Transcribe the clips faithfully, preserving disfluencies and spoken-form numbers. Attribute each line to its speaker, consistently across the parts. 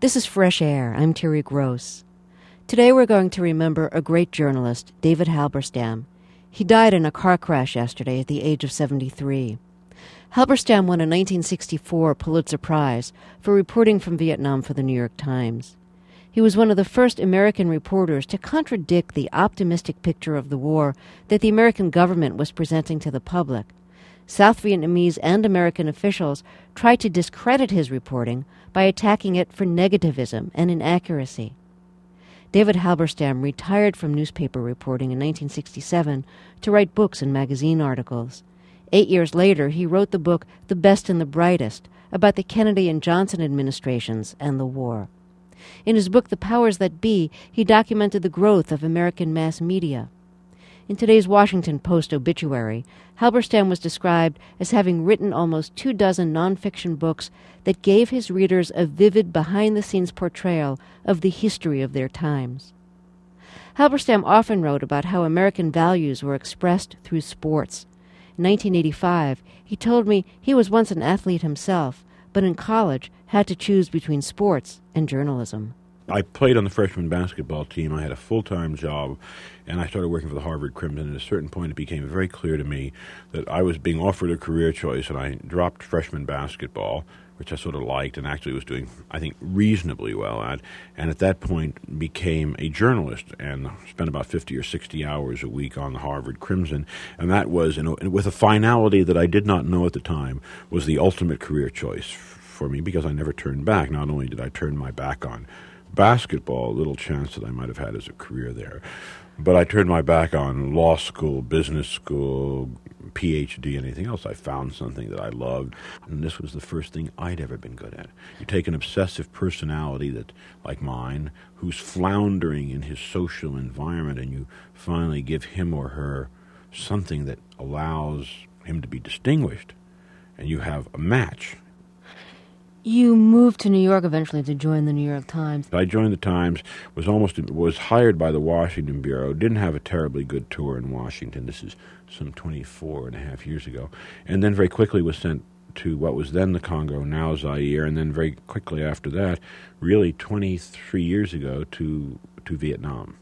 Speaker 1: This is Fresh Air. I'm Terry Gross. Today we're going to remember a great journalist, David Halberstam. He died in a car crash yesterday at the age of seventy-three. Halberstam won a nineteen sixty-four Pulitzer Prize for reporting from Vietnam for the New York Times. He was one of the first American reporters to contradict the optimistic picture of the war that the American government was presenting to the public. South Vietnamese and American officials tried to discredit his reporting by attacking it for negativism and inaccuracy. David Halberstam retired from newspaper reporting in nineteen sixty-seven to write books and magazine articles. Eight years later, he wrote the book The Best and the Brightest about the Kennedy and Johnson administrations and the war. In his book The Powers That Be, he documented the growth of American mass media. In today's Washington Post obituary, Halberstam was described as having written almost two dozen nonfiction books that gave his readers a vivid behind-the-scenes portrayal of the history of their times. Halberstam often wrote about how American values were expressed through sports. In nineteen eighty-five, he told me he was once an athlete himself, but in college had to choose between sports and journalism.
Speaker 2: I played on the freshman basketball team. I had a full-time job, and I started working for the Harvard Crimson. At a certain point, it became very clear to me that I was being offered a career choice, and I dropped freshman basketball, which I sort of liked and actually was doing, I think, reasonably well at, and at that point became a journalist and spent about fifty or sixty hours a week on the Harvard Crimson, and that was, you know, with a finality that I did not know at the time, was the ultimate career choice for me because I never turned back. Not only did I turn my back on basketball, little chance that I might have had as a career there, but I turned my back on law school, business school, P H D, anything else. I found something that I loved, and this was the first thing I'd ever been good at. You take an obsessive personality that, like mine, who's floundering in his social environment, and you finally give him or her something that allows him to be distinguished, and you have a match.
Speaker 1: You moved to New York eventually to join the New York Times.
Speaker 2: I joined the Times, was almost was hired by the Washington Bureau, didn't have a terribly good tour in Washington. This is some twenty-four and a half years ago. And then very quickly was sent to what was then the Congo, now Zaire, and then very quickly after that, really twenty-three years ago, to to Vietnam.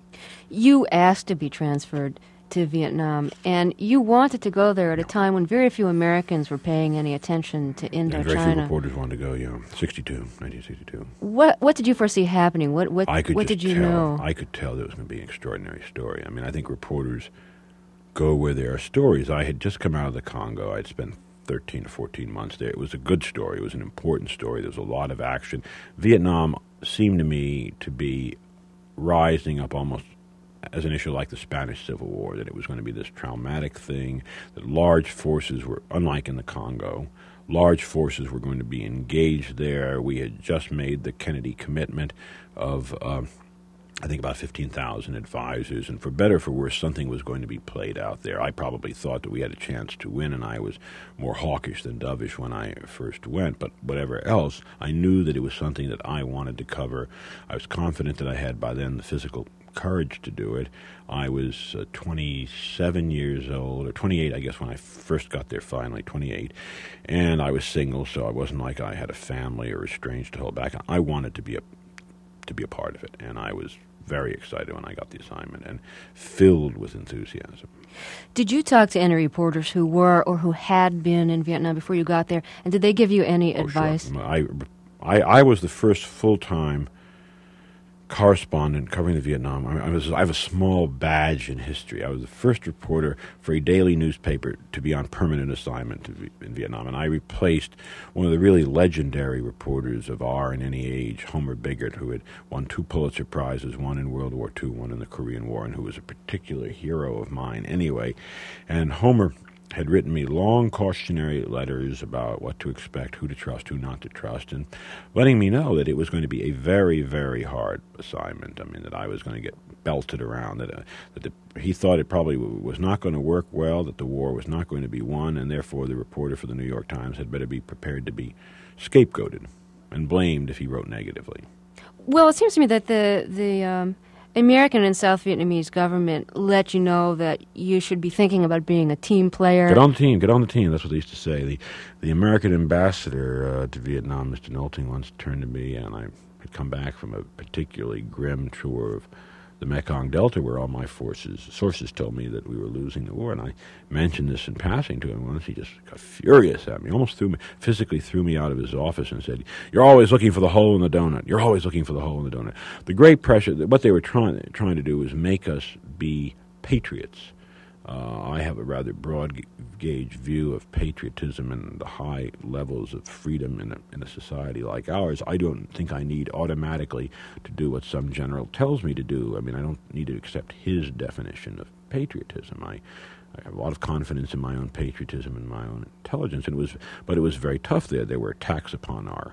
Speaker 1: You asked to be transferred to Vietnam, and you wanted to go there at a time when very few Americans were paying any attention to Indochina.
Speaker 2: And very few reporters wanted to go, yeah. sixty-two, nineteen sixty-two.
Speaker 1: What what did you foresee happening? What what,
Speaker 2: I could
Speaker 1: what
Speaker 2: just
Speaker 1: did you
Speaker 2: tell,
Speaker 1: know?
Speaker 2: I could tell that it was going to be an extraordinary story. I mean, I think reporters go where there are stories. I had just come out of the Congo. I'd spent thirteen or fourteen months there. It was a good story. It was an important story. There was a lot of action. Vietnam seemed to me to be rising up almost as an issue like the Spanish Civil War, that it was going to be this traumatic thing, that large forces were, unlike in the Congo, large forces were going to be engaged there. We had just made the Kennedy commitment of, uh, I think, about fifteen thousand advisors, and for better or for worse, something was going to be played out there. I probably thought that we had a chance to win, and I was more hawkish than dovish when I first went, but whatever else, I knew that it was something that I wanted to cover. I was confident that I had by then the physical courage to do it. I was uh, twenty-seven years old, or twenty-eight, I guess, when I first got there finally, twenty-eight, and I was single, so I wasn't like I had a family or estranged to hold back. I wanted to be a to be a part of it, and I was very excited when I got the assignment and filled with enthusiasm.
Speaker 1: Did you talk to any reporters who were or who had been in Vietnam before you got there, and did they give you any
Speaker 2: oh,
Speaker 1: advice?
Speaker 2: Sure. I, I, I was the first full-time correspondent covering the Vietnam. I, I was I have a small badge in history. I was the first reporter for a daily newspaper to be on permanent assignment to, in Vietnam, and I replaced one of the really legendary reporters of our and any age, Homer Biggert, who had won two Pulitzer Prizes, one in World War Two, one in the Korean War, and who was a particular hero of mine anyway. And Homer had written me long cautionary letters about what to expect, who to trust, who not to trust, and letting me know that it was going to be a very, very hard assignment. I mean, that I was going to get belted around, that, uh, that the, he thought it probably w- was not going to work well, that the war was not going to be won, and therefore the reporter for the New York Times had better be prepared to be scapegoated and blamed if he wrote negatively.
Speaker 1: Well, it seems to me that the the um, American and South Vietnamese government let you know that you should be thinking about being a team player.
Speaker 2: Get on the team, get on the team. That's what they used to say. The the American ambassador uh, to Vietnam, Mister Nolting, once turned to me, and I had come back from a particularly grim tour of the Mekong Delta, where all my forces sources told me that we were losing the war, and I mentioned this in passing to him once. He just got furious at me, almost threw me, physically threw me out of his office and said, "You're always looking for the hole in the donut. You're always looking for the hole in the donut." The great pressure, what they were trying trying to do was make us be patriots. Uh, I have a rather broad gauge view of patriotism and the high levels of freedom in a, in a society like ours. I don't think I need automatically to do what some general tells me to do. I mean, I don't need to accept his definition of patriotism. I, I have a lot of confidence in my own patriotism and my own intelligence. And it was, but it was very tough there. There were attacks upon our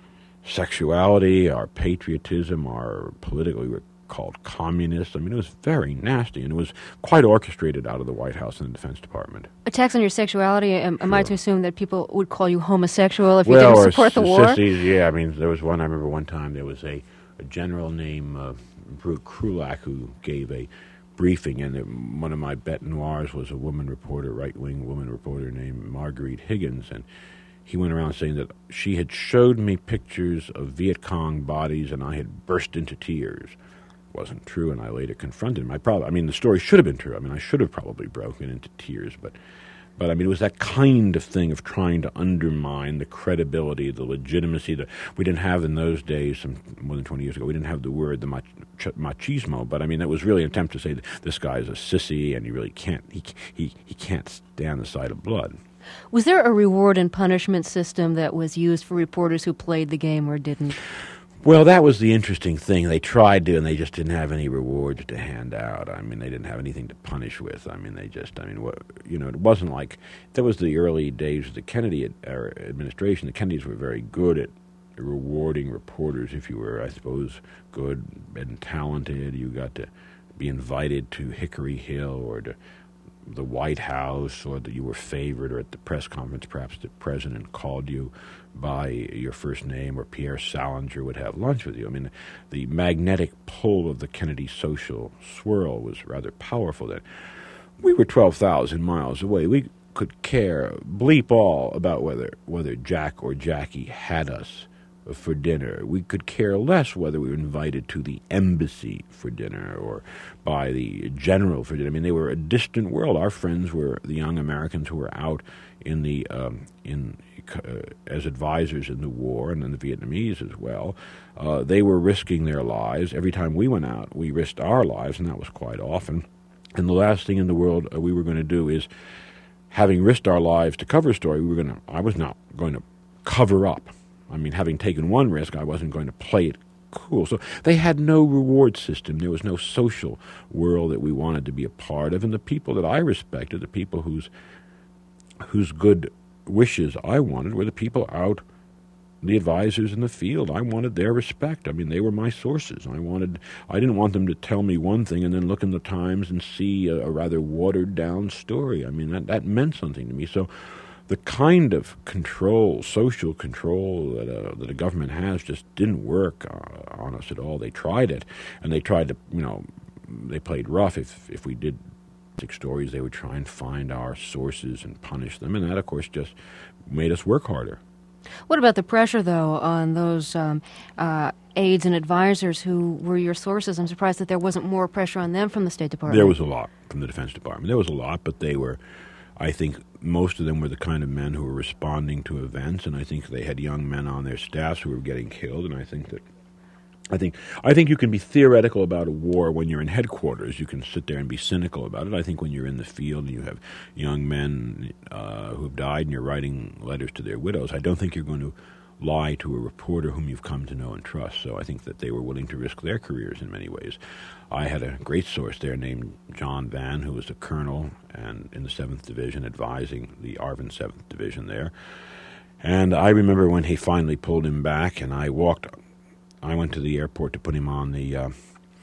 Speaker 2: sexuality, our patriotism, our political. We were called communists. I mean, it was very nasty, and it was quite orchestrated out of the White House and the Defense Department.
Speaker 1: Attacks on your sexuality, am, sure. am I to assume that people would call you homosexual if you
Speaker 2: well,
Speaker 1: didn't support the war?
Speaker 2: Sissies, yeah, I mean, there was one, I remember one time there was a, a general named uh, Brute Krulak who gave a briefing, and it, one of my bête noirs was a woman reporter, right-wing woman reporter named Marguerite Higgins, and he went around saying that she had showed me pictures of Viet Cong bodies, and I had burst into tears. Wasn't true, and I later confronted him. I probably, I mean, the story should have been true. I mean, I should have probably broken into tears, but, but I mean, it was that kind of thing of trying to undermine the credibility, the legitimacy that we didn't have in those days. Some more than twenty years ago, we didn't have the word the mach, machismo, but I mean, that was really an attempt to say that this guy is a sissy, and he really can't, he he he can't stand the sight of blood.
Speaker 1: Was there a reward and punishment system that was used for reporters who played the game or didn't?
Speaker 2: Well, that was the interesting thing. They tried to, and they just didn't have any rewards to hand out. I mean, they didn't have anything to punish with. I mean, they just, I mean, what, you know, it wasn't like, that was the early days of the Kennedy administration. The Kennedys were very good at rewarding reporters if you were, I suppose, good and talented. You got to be invited to Hickory Hill or to the White House, or that you were favored, or at the press conference, perhaps the president called you by your first name, or Pierre Salinger would have lunch with you. I mean, the magnetic pull of the Kennedy social swirl was rather powerful then. We were twelve thousand miles away. We could care bleep all about whether whether Jack or Jackie had us for dinner. We could care less whether we were invited to the embassy for dinner or by the general for dinner. I mean, they were a distant world. Our friends were the young Americans who were out in the um, in uh, as advisors in the war, and then the Vietnamese as well. Uh, they were risking their lives. Every time we went out, we risked our lives, and that was quite often. And the last thing in the world uh, we were going to do is, having risked our lives to cover a story, we were going to. I was not going to cover up. I mean, having taken one risk, I wasn't going to play it cool. So they had no reward system. There was no social world that we wanted to be a part of. And the people that I respected, the people whose whose good wishes I wanted, were the people out, the advisors in the field. I wanted their respect. I mean, they were my sources. I wanted. I didn't want them to tell me one thing and then look in the Times and see a, a rather watered-down story. I mean, that, that meant something to me. So the kind of control, social control that a, that a government has just didn't work uh, on us at all. They tried it, and they tried to, you know, they played rough. If if we did six stories, they would try and find our sources and punish them, and that, of course, just made us work harder.
Speaker 1: What about the pressure, though, on those um, uh, aides and advisors who were your sources? I'm surprised that there wasn't more pressure on them from the State Department.
Speaker 2: There was a lot from the Defense Department. There was a lot, but they were, I think most of them were the kind of men who were responding to events, and I think they had young men on their staffs who were getting killed, and I think that I think I think you can be theoretical about a war when you're in headquarters. You can sit there and be cynical about it. I think when you're in the field and you have young men uh, who have died and you're writing letters to their widows, I don't think you're going to lie to a reporter whom you've come to know and trust. So I think that they were willing to risk their careers in many ways. I had a great source there named John Vann, who was a colonel and in the seventh Division advising the ARVN seventh Division there. And I remember when he finally pulled him back, and I walked I went to the airport to put him on the uh,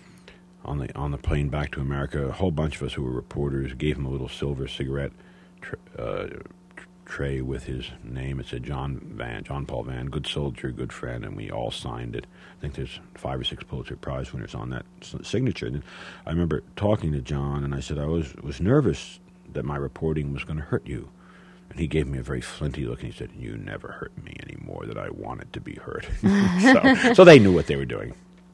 Speaker 2: on the on the plane back to America. A whole bunch of us who were reporters gave him a little silver cigarette tr- uh, tr- tray with his name. It said John Van, John Paul Van, good soldier, good friend, and we all signed it. I think there's five or six Pulitzer Prize winners on that signature. And I remember talking to John, and I said I was was nervous that my reporting was going to hurt you. And he gave me a very flinty look, and he said, "You never hurt me anymore that I wanted to be hurt." so, so they knew what they were doing.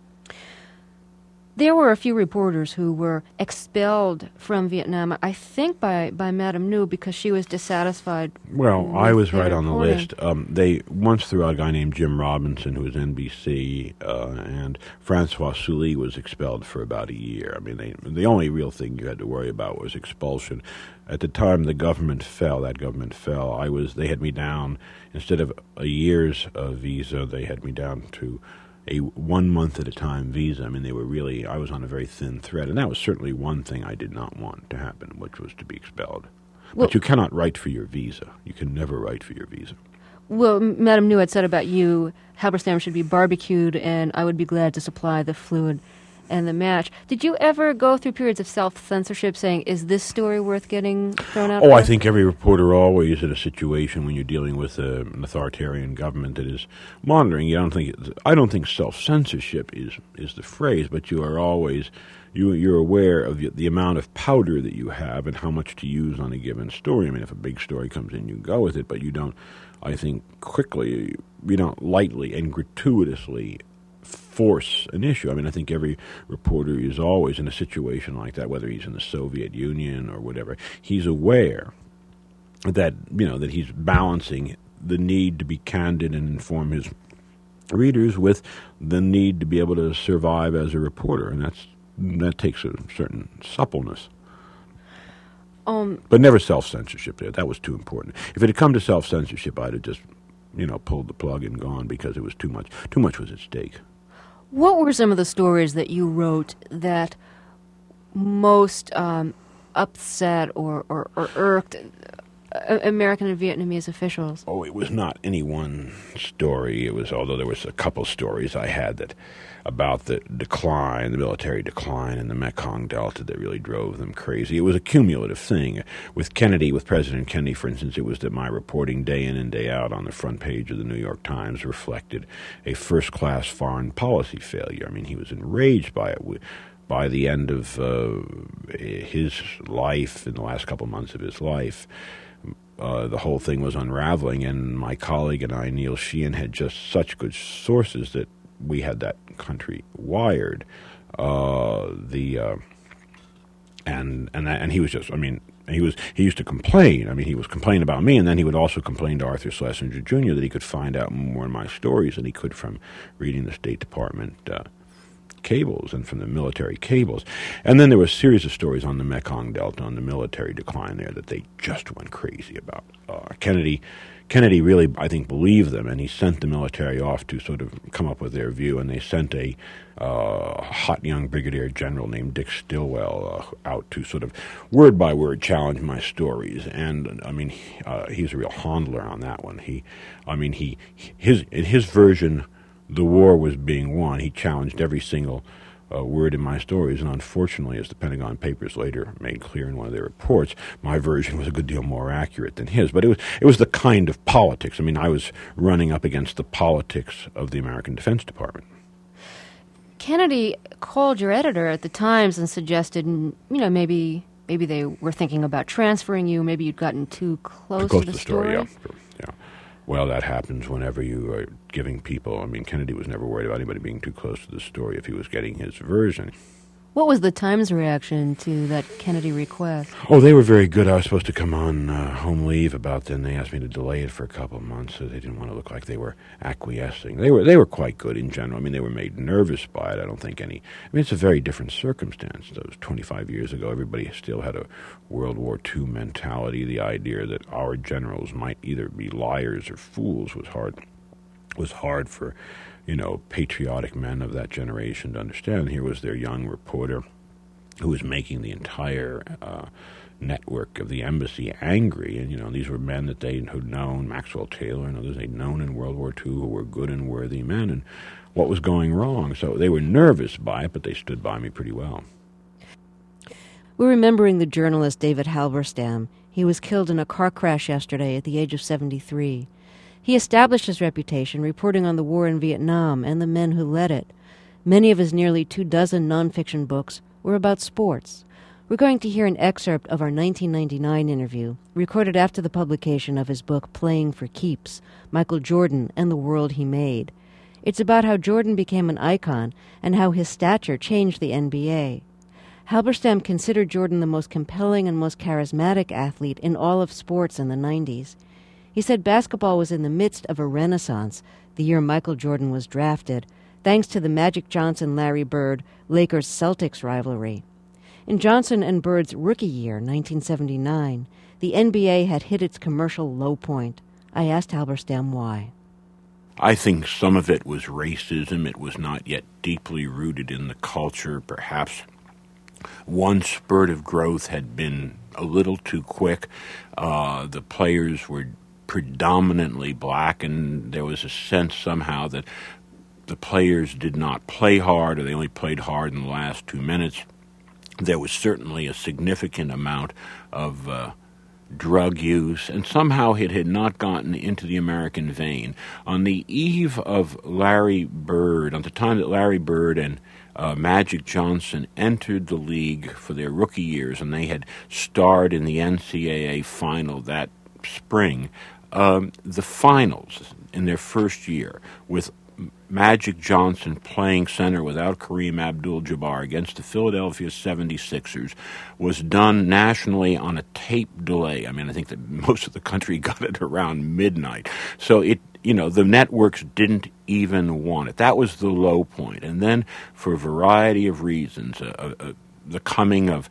Speaker 1: There were a few reporters who were expelled from Vietnam, I think by, by Madame New, because she was dissatisfied.
Speaker 2: Well, I was right on the
Speaker 1: reporting.
Speaker 2: list. Um, they once threw out a guy named Jim Robinson, who was N B C, uh, and Francois Sully was expelled for about a year. I mean, they, the only real thing you had to worry about was expulsion. At the time the government fell, that government fell, I was. They had me down, instead of a year's uh, visa, they had me down to a one month at a time visa. I mean, they were really, I was on a very thin thread, and that was certainly one thing I did not want to happen, which was to be expelled.
Speaker 1: Well,
Speaker 2: but you cannot write for your visa. You can never write for your visa.
Speaker 1: Well, Madame New had said about you, Halberstam should be barbecued, and I would be glad to supply the fluid and the match. Did you ever go through periods of self-censorship saying, is this story worth getting thrown out?
Speaker 2: Oh,
Speaker 1: for?
Speaker 2: I think every reporter always in a situation when you're dealing with uh, an authoritarian government that is monitoring. You don't think I don't think self-censorship is is the phrase, but you are always you you're aware of the, the amount of powder that you have and how much to use on a given story. I mean, if a big story comes in, you go with it, but you don't. I think quickly you don't lightly and gratuitously force an issue. I mean, I think every reporter is always in a situation like that, whether he's in the Soviet Union or whatever. He's aware that, you know, that he's balancing the need to be candid and inform his readers with the need to be able to survive as a reporter, and that's that takes a certain suppleness.
Speaker 1: Um,
Speaker 2: but never self-censorship there. That was too important. If it had come to self-censorship, I'd have just, you know, pulled the plug and gone because it was too much. Too much was at stake.
Speaker 1: What were some of the stories that you wrote that most um, upset or, or, or irked uh, American and Vietnamese officials?
Speaker 2: Oh, it was not any one story. It was, although there was a couple stories I had that about the decline, the military decline in the Mekong Delta that really drove them crazy. It was a cumulative thing. With Kennedy, with President Kennedy, for instance, it was that my reporting day in and day out on the front page of the New York Times reflected a first-class foreign policy failure. I mean, he was enraged by it. By the end of uh, his life, in the last couple months of his life, Uh, the whole thing was unraveling, and my colleague and I, Neil Sheehan, had just such good sources that we had that country wired. Uh, the uh, and and that, and he was just, I mean, he was he used to complain. I mean, he was complaining about me, and then he would also complain to Arthur Schlesinger Junior that he could find out more in my stories than he could from reading the State Department Uh, cables and from the military cables. And then there were a series of stories on the Mekong Delta, on the military decline there, that they just went crazy about. Uh, Kennedy Kennedy really, I think, believed them, and he sent the military off to sort of come up with their view, and they sent a uh, hot young brigadier general named Dick Stilwell uh, out to sort of word by word challenge my stories. And, I mean, uh, he's a real handler on that one. He, I mean, he his in his version, the war was being won. He challenged every single uh, word in my stories, and unfortunately, as the Pentagon Papers later made clear in one of their reports, my version was a good deal more accurate than his. But it was it was the kind of politics. I mean, I was running up against the politics of the American Defense Department.
Speaker 1: Kennedy called your editor at the Times and suggested, you know, maybe maybe they were thinking about transferring you. Maybe you'd gotten too close,
Speaker 2: too close
Speaker 1: to the,
Speaker 2: to the story.
Speaker 1: story.
Speaker 2: Yeah, yeah. Well, that happens whenever you are giving people. I mean, Kennedy was never worried about anybody being too close to the story if he was getting his version.
Speaker 1: What was the Times' reaction to that Kennedy request?
Speaker 2: Oh, they were very good. I was supposed to come on uh, home leave about then. They asked me to delay it for a couple of months, so they didn't want to look like they were acquiescing. They were they were quite good in general. I mean, they were made nervous by it. I don't think any... I mean, it's a very different circumstance. Those twenty-five years ago, everybody still had a World War Two mentality. The idea that our generals might either be liars or fools was hard, was hard for... you know, patriotic men of that generation to understand. Here was their young reporter who was making the entire uh, network of the embassy angry. And, you know, these were men that they had known, Maxwell Taylor and others they'd known in World War Two, who were good and worthy men, and what was going wrong. So they were nervous by it, but they stood by me pretty well.
Speaker 1: We're remembering the journalist David Halberstam. He was killed in a car crash yesterday at the age of seventy-three. He established his reputation reporting on the war in Vietnam and the men who led it. Many of his nearly two dozen nonfiction books were about sports. We're going to hear an excerpt of our nineteen ninety-nine interview, recorded after the publication of his book Playing for Keeps, Michael Jordan and the World He Made. It's about how Jordan became an icon and how his stature changed the N B A. Halberstam considered Jordan the most compelling and most charismatic athlete in all of sports in the nineties. He said basketball was in the midst of a renaissance the year Michael Jordan was drafted, thanks to the Magic Johnson-Larry Bird Lakers-Celtics rivalry. In Johnson and Bird's rookie year, nineteen seventy-nine, the N B A had hit its commercial low point. I asked Halberstam why.
Speaker 2: I think some of it was racism. It was not yet deeply rooted in the culture. Perhaps one spurt of growth had been a little too quick. Uh, the players were predominantly black, and there was a sense somehow that the players did not play hard, or they only played hard in the last two minutes. There was certainly a significant amount of uh, drug use, and somehow it had not gotten into the American vein. On the eve of Larry Bird, on the time that Larry Bird and uh, Magic Johnson entered the league for their rookie years, and they had starred in the N C double A final that spring, um, the finals in their first year, with Magic Johnson playing center without Kareem Abdul-Jabbar against the Philadelphia seventy-sixers, was done nationally on a tape delay. I mean, I think that most of the country got it around midnight. So it, you know, the networks didn't even want it. That was the low point. And then, for a variety of reasons, uh, uh, the coming of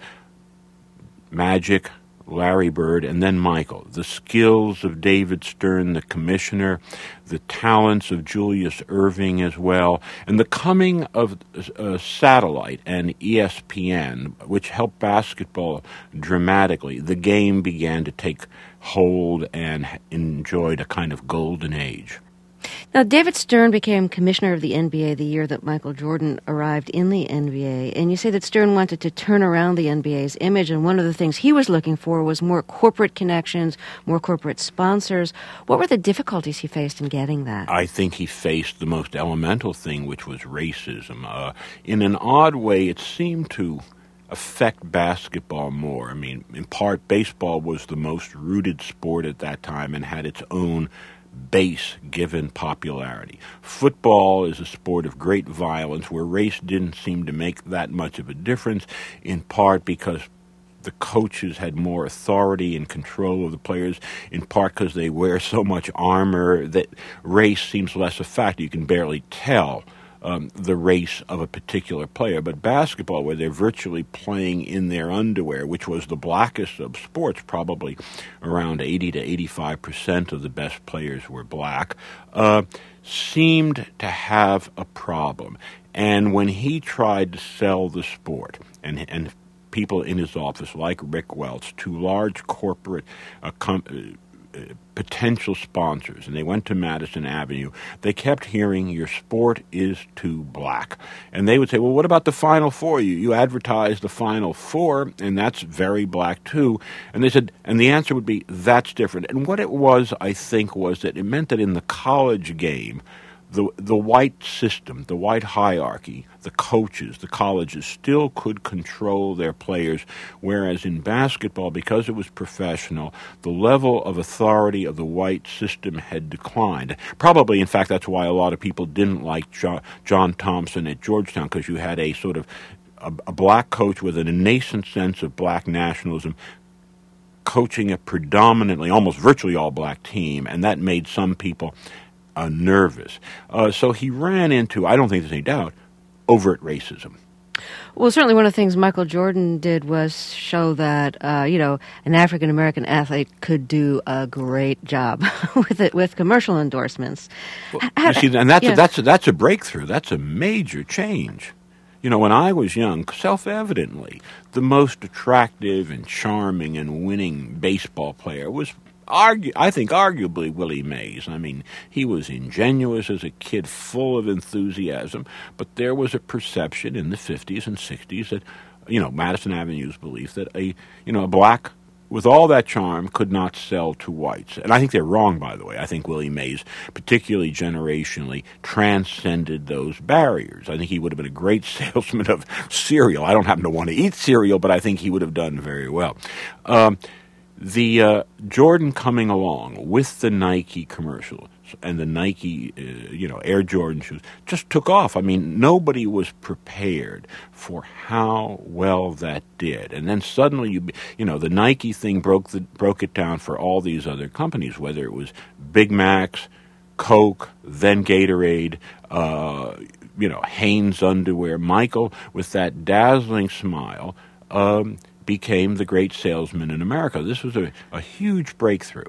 Speaker 2: Magic, Larry Bird, and then Michael, the skills of David Stern, the commissioner, the talents of Julius Erving as well, and the coming of uh, satellite and E S P N, which helped basketball dramatically. The game began to take hold and enjoyed a kind of golden age.
Speaker 1: Now, David Stern became commissioner of the N B A the year that Michael Jordan arrived in the N B A, and you say that Stern wanted to turn around the N B A's image, and one of the things he was looking for was more corporate connections, more corporate sponsors. What were the difficulties he faced in getting that?
Speaker 2: I think he faced the most elemental thing, which was racism. Uh, in an odd way, it seemed to affect basketball more. I mean, in part, baseball was the most rooted sport at that time and had its own base given popularity. Football is a sport of great violence where race didn't seem to make that much of a difference, in part because the coaches had more authority and control of the players, in part because they wear so much armor that race seems less a factor. You can barely tell Um, the race of a particular player. But basketball, where they're virtually playing in their underwear, which was the blackest of sports, probably around eighty to eighty-five percent of the best players were black, uh, seemed to have a problem. And when he tried to sell the sport, and and people in his office, like Rick Welch, to large corporate uh, companies, potential sponsors, and they went to Madison Avenue, they kept hearing, your sport is too black. And they would say, well, what about the Final Four? You, you advertise the Final Four, and that's very black too. And they said, and the answer would be, that's different. And what it was, I think, was that it meant that in the college game, The the white system, the white hierarchy, the coaches, the colleges still could control their players, whereas in basketball, because it was professional, the level of authority of the white system had declined. Probably, in fact, that's why a lot of people didn't like John, John Thompson at Georgetown, because you had a sort of a, a black coach with a nascent sense of black nationalism coaching a predominantly, almost virtually all-black team, and that made some people Uh, nervous. Uh, so he ran into, I don't think there's any doubt, overt racism.
Speaker 1: Well, certainly one of the things Michael Jordan did was show that, uh, you know, an African-American athlete could do a great job with it, with commercial endorsements.
Speaker 2: Well, you see, and that's, yeah. a, that's, a, that's a breakthrough. That's a major change. You know, when I was young, self-evidently, the most attractive and charming and winning baseball player was Argu- I think arguably Willie Mays. I mean, he was ingenuous as a kid, full of enthusiasm, but there was a perception in the fifties and sixties that, you know, Madison Avenue's belief that a, you know, a black with all that charm, could not sell to whites. And I think they're wrong, by the way. I think Willie Mays, particularly generationally, transcended those barriers. I think he would have been a great salesman of cereal. I don't happen to want to eat cereal, but I think he would have done very well. Um, the uh, Jordan coming along with the Nike commercial and the Nike, uh, you know, Air Jordan shoes just took off. I mean, nobody was prepared for how well that did. And then suddenly, you you know, the Nike thing broke the broke it down for all these other companies, whether it was Big Macs, Coke, then Gatorade, uh, you know, Hanes underwear. Michael, with that dazzling smile, um, became the great salesman in America. This was a, a huge breakthrough.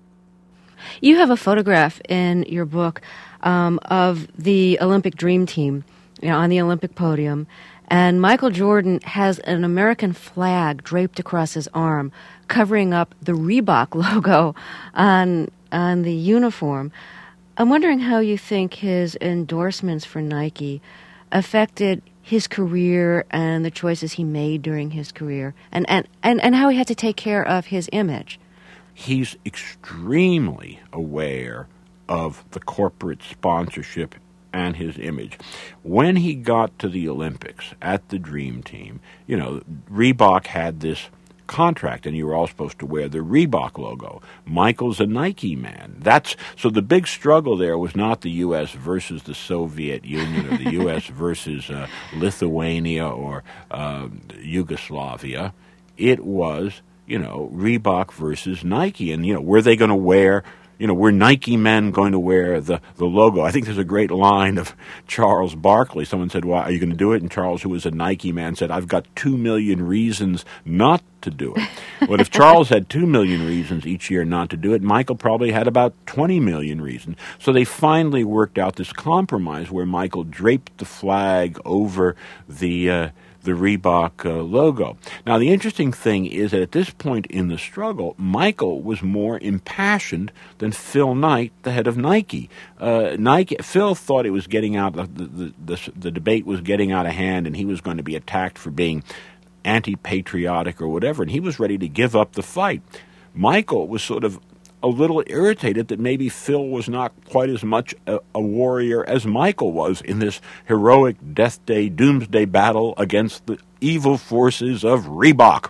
Speaker 1: You have a photograph in your book um, of the Olympic Dream Team, you know, on the Olympic podium, and Michael Jordan has an American flag draped across his arm, covering up the Reebok logo on on the uniform. I'm wondering how you think his endorsements for Nike affected his career and the choices he made during his career, and, and, and, and how he had to take care of his image.
Speaker 2: He's extremely aware of the corporate sponsorship and his image. When he got to the Olympics at the Dream Team, you know, Reebok had this contract, and you were all supposed to wear the Reebok logo. Michael's a Nike man. That's so the big struggle there was not the U S versus the Soviet Union or the U S versus uh, Lithuania or uh, Yugoslavia. It was, you know, Reebok versus Nike. And, you know, were they going to wear, you know, were Nike men going to wear the, the logo? I think there's a great line of Charles Barkley. Someone said, well, are you going to do it? And Charles, who was a Nike man, said, I've got two million reasons not to do it. But if Charles had two million reasons each year not to do it, Michael probably had about twenty million reasons. So they finally worked out this compromise where Michael draped the flag over the uh, the Reebok uh, logo. Now, the interesting thing is that at this point in the struggle, Michael was more impassioned than Phil Knight, the head of Nike. Uh, Nike. Phil thought it was getting out, the, the, the, the debate was getting out of hand, and he was going to be attacked for being anti-patriotic or whatever, and he was ready to give up the fight. Michael was sort of a little irritated that maybe Phil was not quite as much a, a warrior as Michael was in this heroic death day, doomsday battle against the evil forces of Reebok.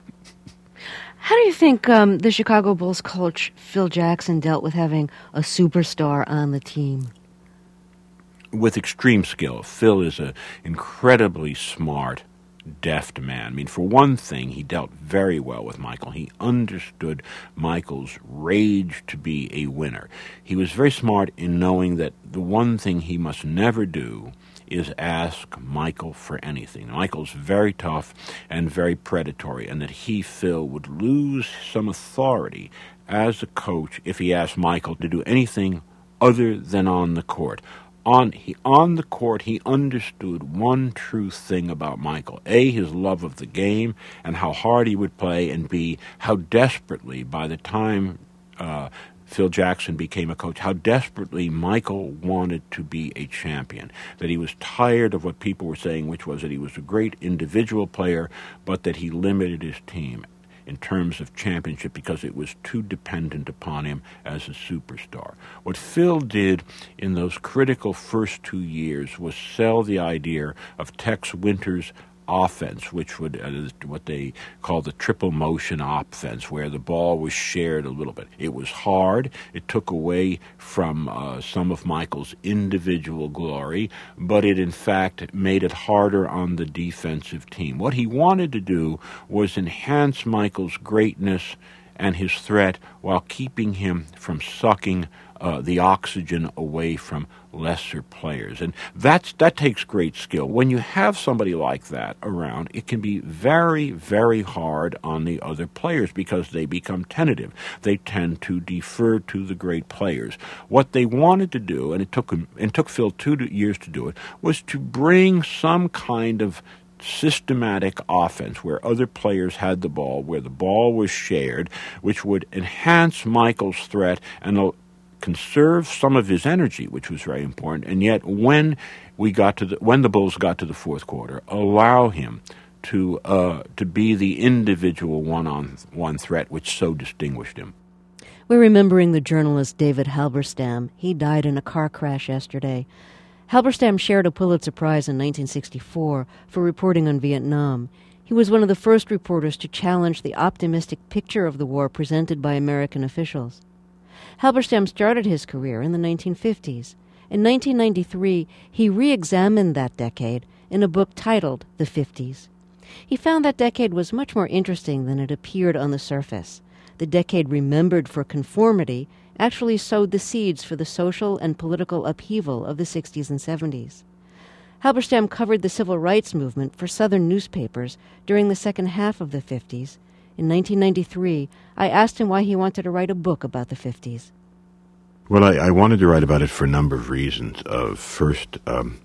Speaker 1: How do you think um, the Chicago Bulls coach Phil Jackson dealt with having a superstar on the team?
Speaker 2: With extreme skill. Phil is an incredibly smart, deft man. I mean, for one thing, he dealt very well with Michael. He understood Michael's rage to be a winner. He was very smart in knowing that the one thing he must never do is ask Michael for anything. Michael's very tough and very predatory, and that he, Phil, would lose some authority as a coach if he asked Michael to do anything other than on the court. On he on the court, he understood one true thing about Michael. A, his love of the game and how hard he would play, and B, how desperately, by the time uh, Phil Jackson became a coach, how desperately Michael wanted to be a champion, that he was tired of what people were saying, which was that he was a great individual player, but that he limited his team in terms of championship because it was too dependent upon him as a superstar. What Phil did in those critical first two years was sell the idea of Tex Winter's offense, which would uh, what they call the triple motion offense, where the ball was shared a little bit. It was hard. It took away from uh, some of Michael's individual glory, but it in fact made it harder on the defensive team. What he wanted to do was enhance Michael's greatness and his threat while keeping him from sucking uh, the oxygen away from lesser players. And that's, that takes great skill. When you have somebody like that around, it can be very, very hard on the other players because they become tentative. They tend to defer to the great players. What they wanted to do, and it took him, and took Phil two years to do it, was to bring some kind of systematic offense where other players had the ball, where the ball was shared, which would enhance Michael's threat and conserve some of his energy, which was very important. And yet, when we got to the when the Bulls got to the fourth quarter, allow him to uh, to be the individual one-on-one threat which so distinguished him.
Speaker 1: We're remembering the journalist David Halberstam. He died in a car crash yesterday. Halberstam shared a Pulitzer Prize in nineteen sixty-four for reporting on Vietnam. He was one of the first reporters to challenge the optimistic picture of the war presented by American officials. Halberstam started his career in the nineteen fifties. In nineteen ninety-three, he re-examined that decade in a book titled The fifties. He found that decade was much more interesting than it appeared on the surface. The decade remembered for conformity actually sowed the seeds for the social and political upheaval of the sixties and seventies. Halberstam covered the civil rights movement for Southern newspapers during the second half of the fifties. In nineteen ninety-three, I asked him why he wanted to write a book about the fifties.
Speaker 2: Well, I, I wanted to write about it for a number of reasons. Uh, first, um,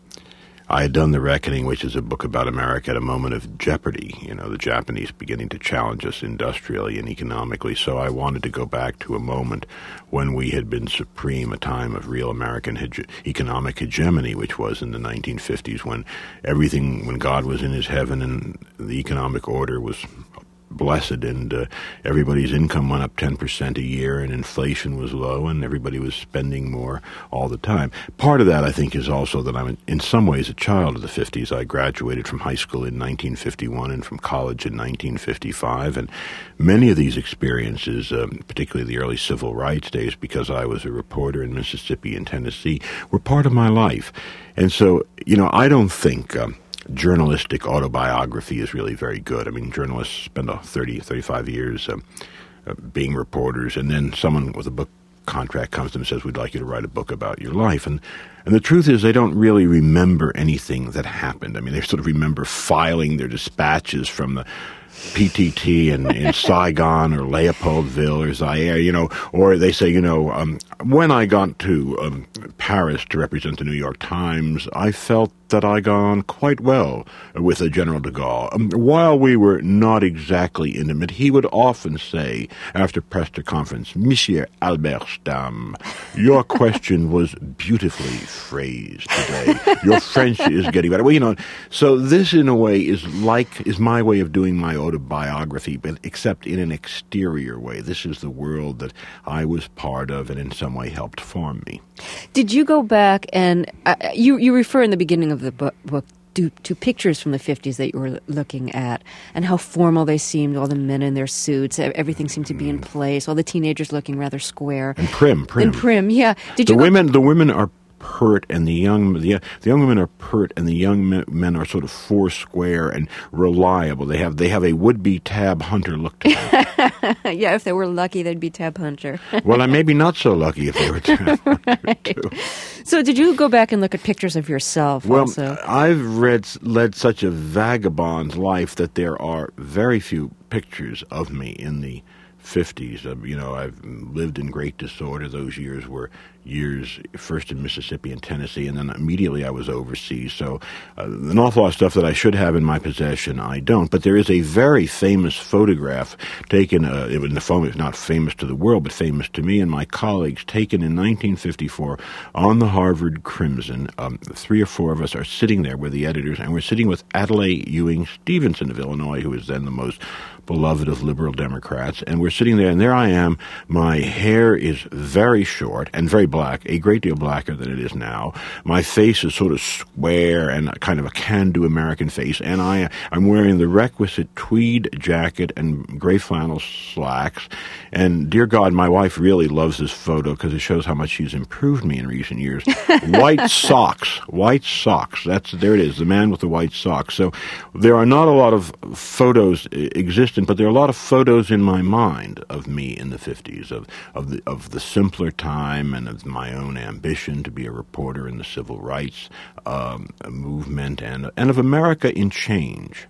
Speaker 2: I had done The Reckoning, which is a book about America at a moment of jeopardy, you know, the Japanese beginning to challenge us industrially and economically. So I wanted to go back to a moment when we had been supreme, a time of real American hege- economic hegemony, which was in the nineteen fifties, when everything, when God was in his heaven and the economic order was blessed, and uh, everybody's income went up ten percent a year, and inflation was low, and everybody was spending more all the time. Part of that, I think, is also that I'm in some ways a child of the fifties. I graduated from high school in nineteen fifty-one and from college in nineteen fifty-five, and many of these experiences, um, particularly the early civil rights days, because I was a reporter in Mississippi and Tennessee, were part of my life. And so, you know, I don't think Um, journalistic autobiography is really very good. I mean, journalists spend thirty, thirty-five years um, uh, being reporters, and then someone with a book contract comes to them and says, we'd like you to write a book about your life. And and the truth is they don't really remember anything that happened. I mean, they sort of remember filing their dispatches from the P T T in, in Saigon or Leopoldville or Zaire, you know, or they say, you know, um, when I got to um, Paris to represent the New York Times, I felt that I got on quite well with uh, General de Gaulle. Um, while we were not exactly intimate, he would often say, after press conference, Monsieur Halberstam, your question was beautifully phrased today. Your French is getting better. Well, you know, so this in a way is like, is my way of doing my autobiography, but except in an exterior way. This is the world that I was part of and in some way helped form me.
Speaker 1: Did you go back and, uh, you, you refer in the beginning of the book, book to, to pictures from the fifties that you were looking at and how formal they seemed, all the men in their suits, everything seemed to be in place, all the teenagers looking rather square.
Speaker 2: And prim, prim.
Speaker 1: And prim, yeah. Did
Speaker 2: the
Speaker 1: you
Speaker 2: women,
Speaker 1: go-
Speaker 2: the women are pert, and the young the, the young women are pert, and the young men, men are sort of foursquare and reliable. They have they have a would-be Tab Hunter look to them.
Speaker 1: Yeah, if they were lucky, they'd be Tab Hunter.
Speaker 2: Well, I'm maybe not so lucky if they were Tab Hunter,
Speaker 1: right.
Speaker 2: too.
Speaker 1: So did you go back and look at pictures of yourself
Speaker 2: well,
Speaker 1: also?
Speaker 2: I've read led such a vagabond life that there are very few pictures of me in the fifties. Uh, you know, I've lived in great disorder. Those years were years first in Mississippi and Tennessee, and then immediately I was overseas. So uh, an awful lot of stuff that I should have in my possession, I don't. But there is a very famous photograph taken, uh, in the phone, it's not famous to the world, but famous to me and my colleagues, taken in nineteen fifty-four on the Harvard Crimson. Um, three or four of us are sitting there with the editors, and we're sitting with Adlai Ewing Stevenson of Illinois, who was then the most beloved of liberal Democrats, and we're sitting there, and there I am. My hair is very short and very black, a great deal blacker than it is now. My face is sort of square and kind of a can-do American face, and I, I'm wearing the requisite tweed jacket and gray flannel slacks, and dear God, my wife really loves this photo because it shows how much she's improved me in recent years. White socks, white socks, that's, there it is, the man with the white socks. So there are not a lot of photos existing, but there are a lot of photos in my mind of me in the fifties, of of the of the simpler time and of my own ambition to be a reporter in the civil rights um, movement and and of America in change.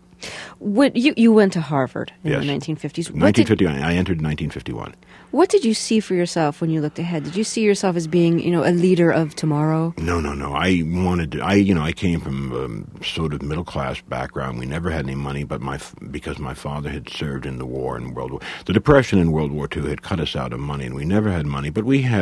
Speaker 1: What, you, you went to Harvard in
Speaker 2: Yes.
Speaker 1: the nineteen fifties. What
Speaker 2: nineteen
Speaker 1: did,
Speaker 2: fifty-one. I entered in nineteen fifty-one.
Speaker 1: what did you see for yourself when you looked ahead? Did you see yourself as being, you know, a leader of tomorrow?
Speaker 2: No, no, no. I wanted to, I, you know, I came from um, sort of middle-class background. We never had any money, but my, because my father had served in the war in World War, the Depression in World War Two had cut us out of money, and we never had money, but we had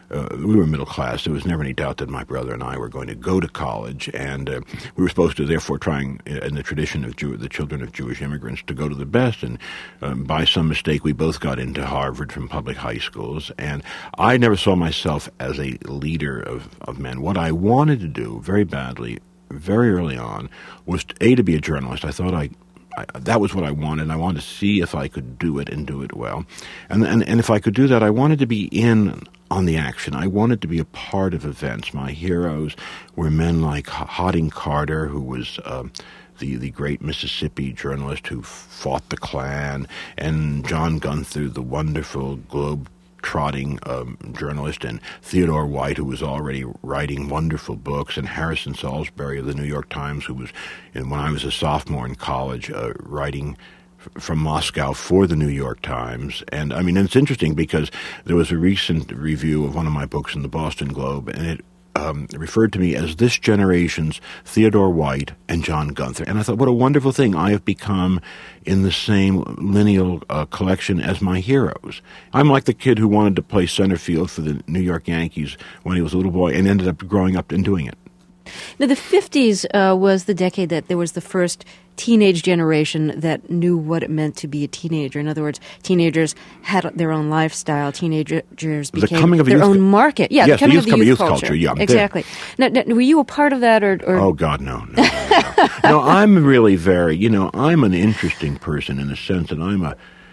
Speaker 2: uh, we were middle class. There was never any doubt that my brother and I were going to go to college, and uh, we were supposed to, therefore, trying, in the tradition of Jew- the children of Jewish immigrants, to go to the best. And um, by some mistake, we both got into Harvard from public high schools. And I never saw myself as a leader of, of men. What I wanted to do very badly, very early on, was to, A, to be a journalist. I thought I I, that was what I wanted, and I wanted to see if I could do it and do it well. And, and and if I could do that, I wanted to be in on the action. I wanted to be a part of events. My heroes were men like Hodding Carter, who was uh, the, the great Mississippi journalist who fought the Klan, and John Gunther, the wonderful globe trotting um, journalist, and Theodore White, who was already writing wonderful books, and Harrison Salisbury of the New York Times, who was, and when I was a sophomore in college, uh, writing f- from Moscow for the New York Times. And I mean, it's interesting because there was a recent review of one of my books in the Boston Globe, and it Um, referred to me as this generation's Theodore White and John Gunther. And I thought, what a wonderful thing. I have become in the same lineal uh, collection as my heroes. I'm like the kid who wanted to play center field for the New York Yankees when he was a little boy and ended up growing up and doing it.
Speaker 1: Now, the fifties uh, was the decade that there was the first teenage generation that knew what it meant to be a teenager. In other words, teenagers had their own lifestyle. Teenagers became
Speaker 2: the coming of
Speaker 1: their
Speaker 2: youth
Speaker 1: own market. Yeah,
Speaker 2: yes,
Speaker 1: the coming
Speaker 2: the youth,
Speaker 1: of the youth,
Speaker 2: youth
Speaker 1: culture.
Speaker 2: culture. Yeah,
Speaker 1: exactly. Now, now, were you a part of that? Or, or?
Speaker 2: Oh, God, no. No, no, no. No, I'm really very, you know, I'm an interesting person in the sense that I'm a,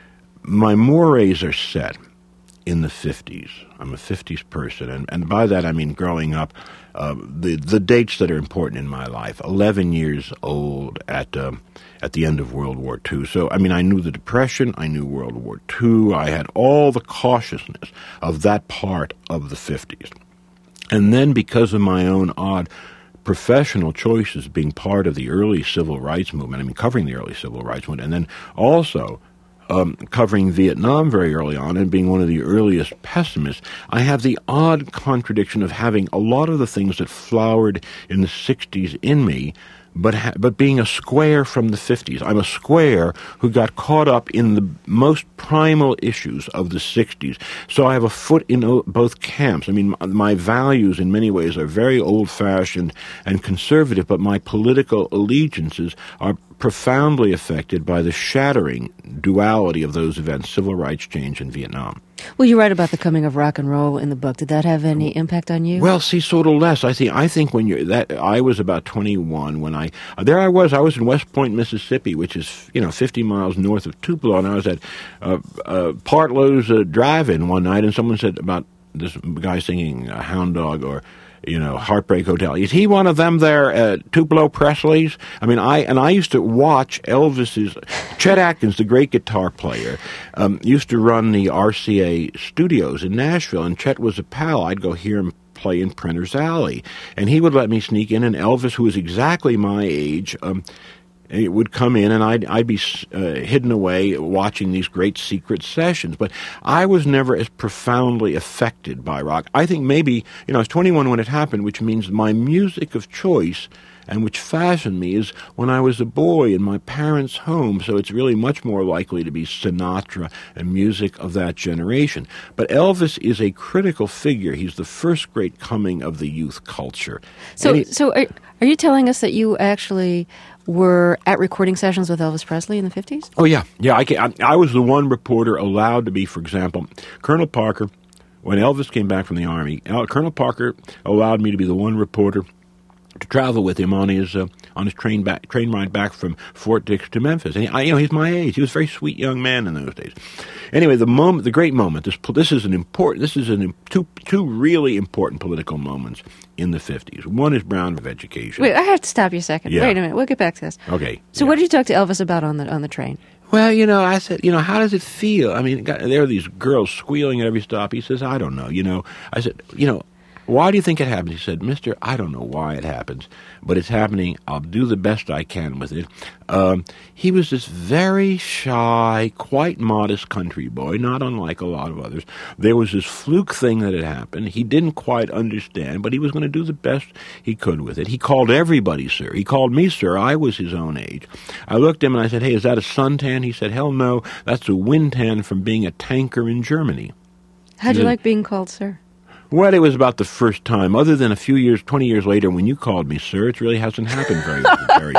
Speaker 2: my mores are set in the fifties. I'm a fifties person, and, and by that I mean growing up, uh, the the dates that are important in my life. Eleven years old at um, at the end of World War Two. So I mean, I knew the Depression, I knew World War Two. I had all the cautiousness of that part of the fifties, and then because of my own odd professional choices, being part of the early civil rights movement. I mean, covering the early civil rights movement, and then also Um, covering Vietnam very early on and being one of the earliest pessimists, I have the odd contradiction of having a lot of the things that flowered in the sixties in me, but ha- but being a square from the fifties. I'm a square who got caught up in the most primal issues of the sixties. So I have a foot in o- both camps. I mean, my, my values in many ways are very old-fashioned and conservative, but my political allegiances are profoundly affected by the shattering duality of those events, civil rights change in Vietnam.
Speaker 1: Well, you write about the coming of rock and roll in the book. Did that have any impact on you?
Speaker 2: Well, see, sort of less. I think. I think when you're that, I was about twenty-one when I uh, there I was. I was in West Point, Mississippi, which is you know fifty miles north of Tupelo, and I was at uh, uh, Partlow's uh, Drive-In one night, and someone said about this guy singing uh, Hound Dog or you know, Heartbreak Hotel. Is he one of them there, uh, Tupelo Presley's? I mean, I and I used to watch Elvis's, Chet Atkins, the great guitar player, um, used to run the R C A studios in Nashville, and Chet was a pal. I'd go hear him play in Printer's Alley, and he would let me sneak in, and Elvis, who was exactly my age, um, it would come in, and I'd, I'd be uh, hidden away watching these great secret sessions. But I was never as profoundly affected by rock. I think maybe, you know, I was twenty-one when it happened, which means my music of choice and which fashioned me is when I was a boy in my parents' home. So it's really much more likely to be Sinatra and music of that generation. But Elvis is a critical figure. He's the first great coming of the youth culture.
Speaker 1: So, he, so are, are you telling us that you actually were at recording sessions with Elvis Presley in the fifties?
Speaker 2: Oh, yeah. Yeah, I, I, I was the one reporter allowed to be, for example, Colonel Parker, when Elvis came back from the Army, Colonel Parker allowed me to be the one reporter to travel with him on his uh, on his train back train ride back from Fort Dix to Memphis. And he, I, you know, he's my age. He was a very sweet young man in those days. Anyway, the moment, the great moment. This this is an important. This is an two two really important political moments in the fifties. One is Brown v. Education.
Speaker 1: Wait, I have to stop you a second.
Speaker 2: Yeah.
Speaker 1: Wait a minute. We'll get back to this.
Speaker 2: Okay.
Speaker 1: So,
Speaker 2: yeah.
Speaker 1: what did you talk to Elvis about on the on the train?
Speaker 2: Well, you know, I said, you know, how does it feel? I mean, there are these girls squealing at every stop. He says, I don't know. You know, I said, you know, why do you think it happens? He said, Mister, I don't know why it happens, but it's happening. I'll do the best I can with it. Um, he was this very shy, quite modest country boy, not unlike a lot of others. There was this fluke thing that had happened. He didn't quite understand, but he was going to do the best he could with it. He called everybody sir. He called me sir. I was his own age. I looked at him and I said, hey, is that a suntan? He said, hell no, that's a windtan from being a tanker in Germany.
Speaker 1: How'd you like being called sir?
Speaker 2: Well, it was about the first time, other than a few years, twenty years later, when you called me, sir, it really hasn't happened very, very.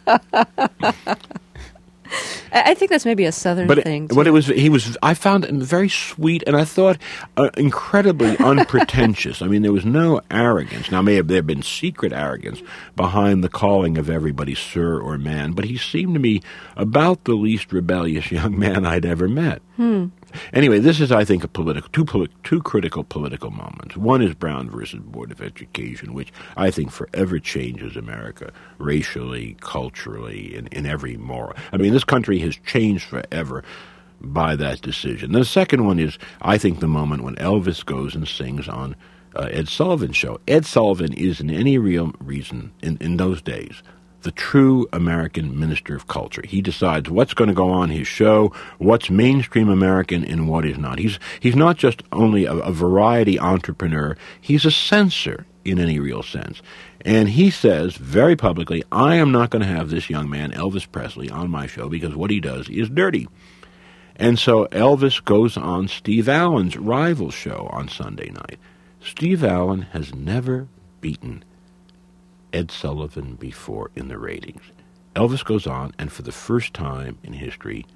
Speaker 1: I think that's maybe a Southern
Speaker 2: but
Speaker 1: thing.
Speaker 2: But it was, he was, I found him very sweet, and I thought uh, incredibly unpretentious. I mean, there was no arrogance. Now, may have there been secret arrogance behind the calling of everybody sir or man, but he seemed to me about the least rebellious young man I'd ever met.
Speaker 1: Hmm.
Speaker 2: Anyway, this is, I think, a political two, poli- two critical political moments. One is Brown versus Board of Education, which I think forever changes America, racially, culturally, in, in every moral. I mean, this country has changed forever by that decision. The second one is, I think, the moment when Elvis goes and sings on uh, Ed Sullivan's show. Ed Sullivan is, in any real reason, in, in those days, the true American minister of culture. He decides what's going to go on his show, what's mainstream American and what is not. He's he's not just only a, a variety entrepreneur, he's a censor in any real sense. And he says very publicly, I am not going to have this young man, Elvis Presley, on my show because what he does is dirty. And so Elvis goes on Steve Allen's rival show on Sunday night. Steve Allen has never beaten Ed Sullivan before in the ratings. Elvis goes on, and for the first time in history,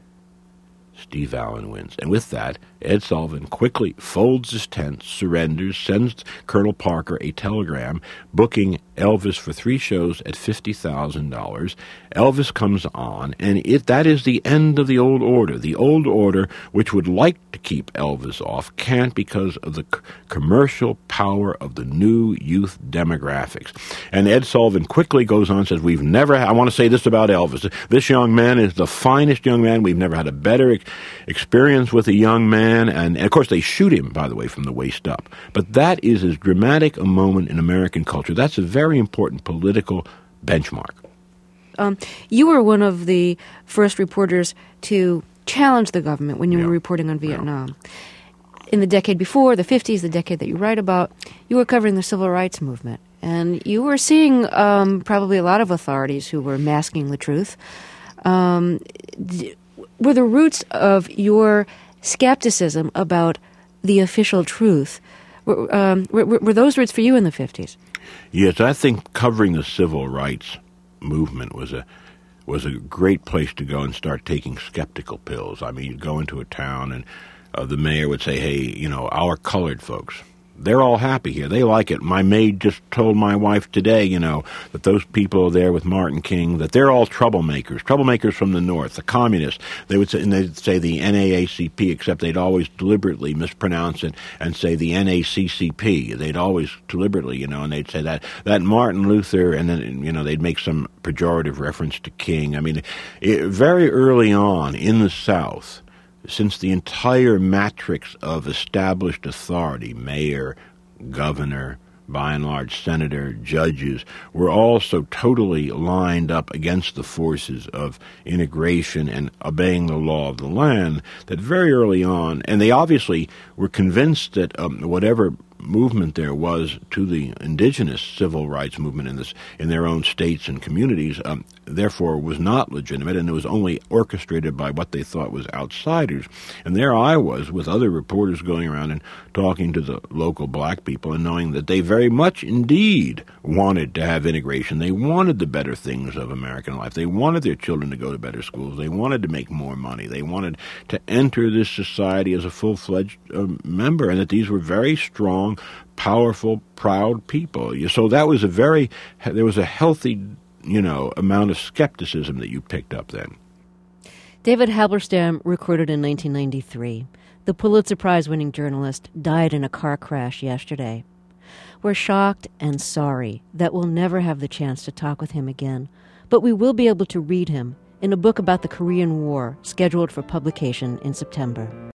Speaker 2: Steve Allen wins. And with that, Ed Sullivan quickly folds his tent, surrenders, sends Colonel Parker a telegram booking Elvis for three shows at fifty thousand dollars. Elvis comes on, and it that is the end of the old order. The old order, which would like to keep Elvis off, can't because of the c- commercial power of the new youth demographics. And Ed Sullivan quickly goes on and says, we've never, ha- I want to say this about Elvis. This young man is the finest young man. We've never had a better ex- experience with a young man. And, and, of course, they shoot him, by the way, from the waist up. But that is as dramatic a moment in American culture. That's a very important political benchmark.
Speaker 1: Um, you were one of the first reporters to challenge the government when you
Speaker 2: yeah.
Speaker 1: were reporting on Vietnam. Yeah. In the decade before, the fifties, the decade that you write about, you were covering the civil rights movement. And you were seeing um, probably a lot of authorities who were masking the truth. Um, d- were the roots of your skepticism about the official truth, were, um, were, were those roots for you in the fifties?
Speaker 2: Yes, I think covering the civil rights movement was a was a great place to go and start taking skeptical pills. I mean, you'd go into a town and uh, the mayor would say, hey, you know, our colored folks, they're all happy here. They like it. My maid just told my wife today, you know, that those people there with Martin King, that they're all troublemakers, troublemakers from the North, the communists. They would say, and they'd say the N double A C P, except they'd always deliberately mispronounce it and say the N A C C P. They'd always deliberately, you know, and they'd say that, that Martin Luther, and then, you know, they'd make some pejorative reference to King. I mean, it, very early on in the South, since the entire matrix of established authority, mayor, governor, by and large senator, judges, were all so totally lined up against the forces of integration and obeying the law of the land that very early on, and they obviously were convinced that um, whatever movement there was to the indigenous civil rights movement in this in their own states and communities, um, therefore was not legitimate, and it was only orchestrated by what they thought was outsiders. And there I was with other reporters going around and talking to the local black people and knowing that they very much indeed wanted to have integration. They wanted the better things of American life. They wanted their children to go to better schools. They wanted to make more money. They wanted to enter this society as a full-fledged uh, member, and that these were very strong, powerful, proud people. So that was a very, there was a healthy, you know, amount of skepticism that you picked up then.
Speaker 1: David Halberstam recruited in nineteen ninety-three. The Pulitzer Prize-winning journalist died in a car crash yesterday. We're shocked and sorry that we'll never have the chance to talk with him again, but we will be able to read him in a book about the Korean War scheduled for publication in September.